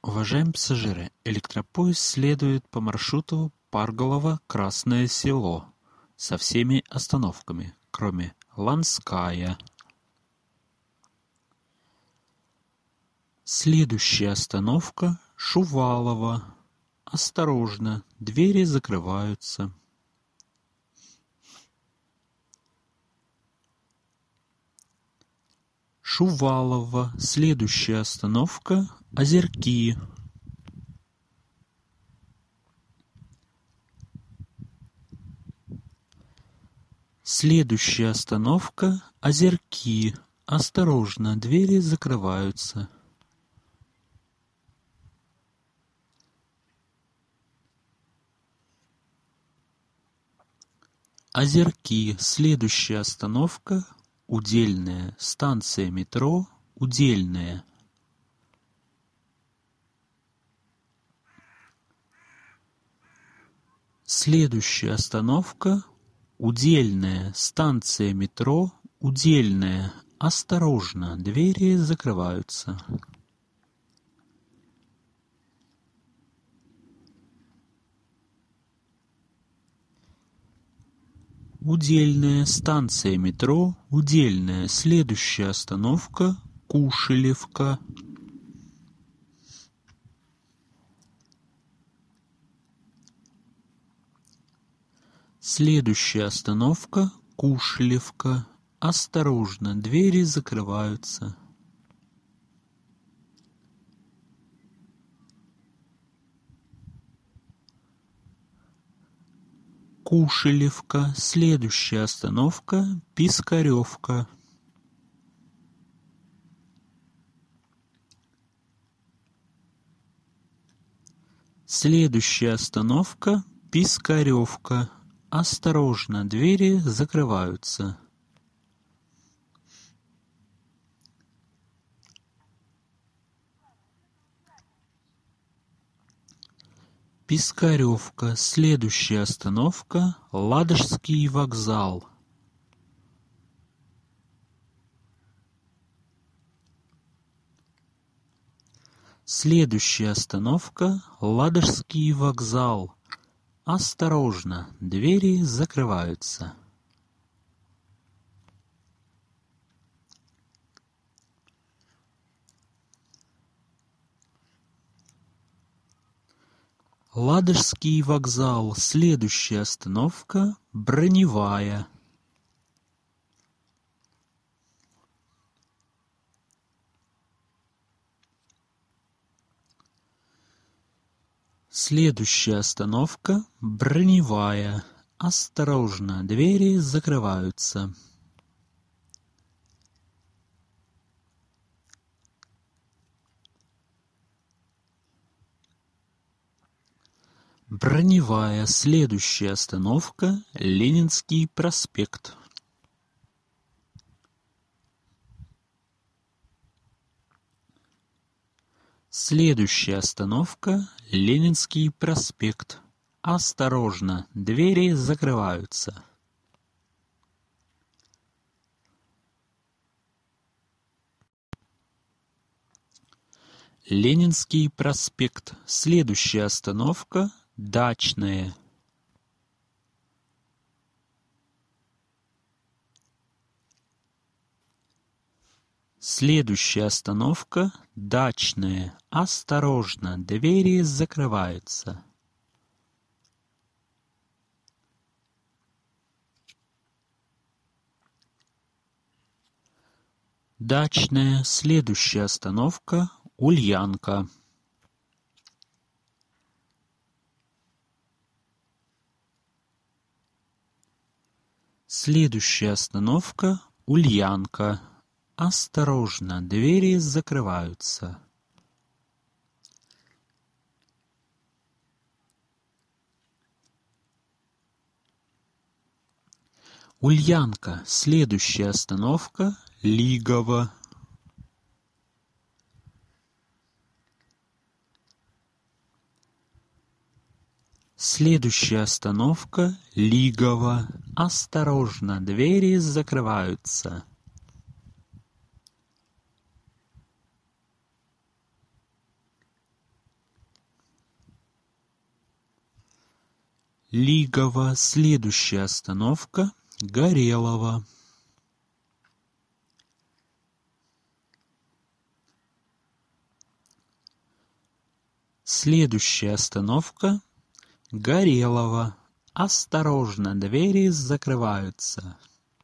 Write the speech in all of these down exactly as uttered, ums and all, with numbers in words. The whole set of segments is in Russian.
Уважаемые пассажиры, электропоезд следует по маршруту Парголово-Красное Село со всеми остановками, кроме Ланская. Следующая остановка Шувалово. Осторожно, двери закрываются. Шувалово. Следующая остановка Озерки. Следующая остановка Озерки. Осторожно, двери закрываются. Озерки. Следующая остановка Удельная. Станция метро Удельная. Следующая остановка Удельная. Станция метро Удельная. Осторожно, двери закрываются. Удельная. Станция метро Удельная. Следующая остановка Кушелевка. Следующая остановка Кушелевка. Осторожно, двери закрываются. Кушелевка. Следующая остановка Пискаревка. Следующая остановка Пискаревка. Осторожно, двери закрываются. Пискаревка. Следующая остановка Ладожский вокзал. Следующая остановка Ладожский вокзал. Осторожно, двери закрываются. Ладожский вокзал. Следующая остановка Броневая. Следующая остановка Броневая. Осторожно, двери закрываются. Броневая. Следующая остановка Ленинский проспект. Следующая остановка Ленинский проспект. Осторожно, двери закрываются. Ленинский проспект. Следующая остановка Дачная. Следующая остановка Дачная. Осторожно, двери закрываются. Дачная. Следующая остановка Ульянка. Следующая остановка Ульянка. Осторожно, двери закрываются. Ульянка. Следующая остановка Лигово. Следующая остановка Лигово. Осторожно, двери закрываются. Лигово. Следующая остановка — Горелово. Следующая остановка — Горелово. Осторожно, двери закрываются.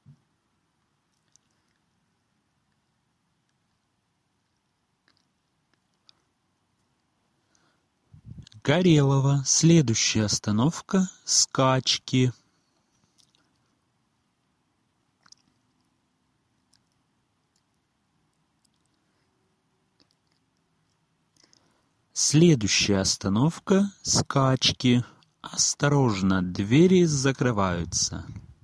Горелово. Следующая остановка — Скачки. Следующая остановка — Скачки. Осторожно, двери закрываются.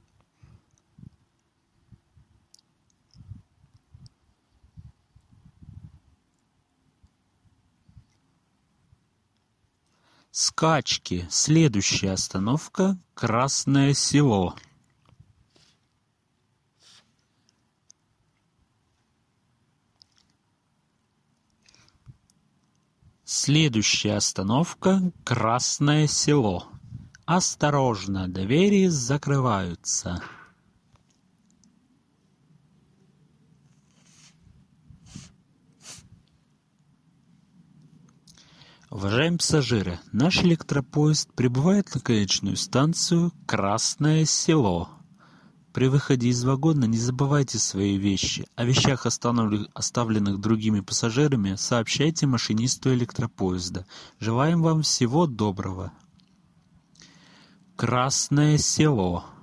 Скачки. Следующая остановка — Красное Село. Следующая остановка — Красное Село. Осторожно, двери закрываются. Уважаемые пассажиры, наш электропоезд прибывает на конечную станцию Красное Село. При выходе из вагона не забывайте свои вещи. О вещах, оставленных другими пассажирами, сообщайте машинисту электропоезда. Желаем вам всего доброго. Красное Село.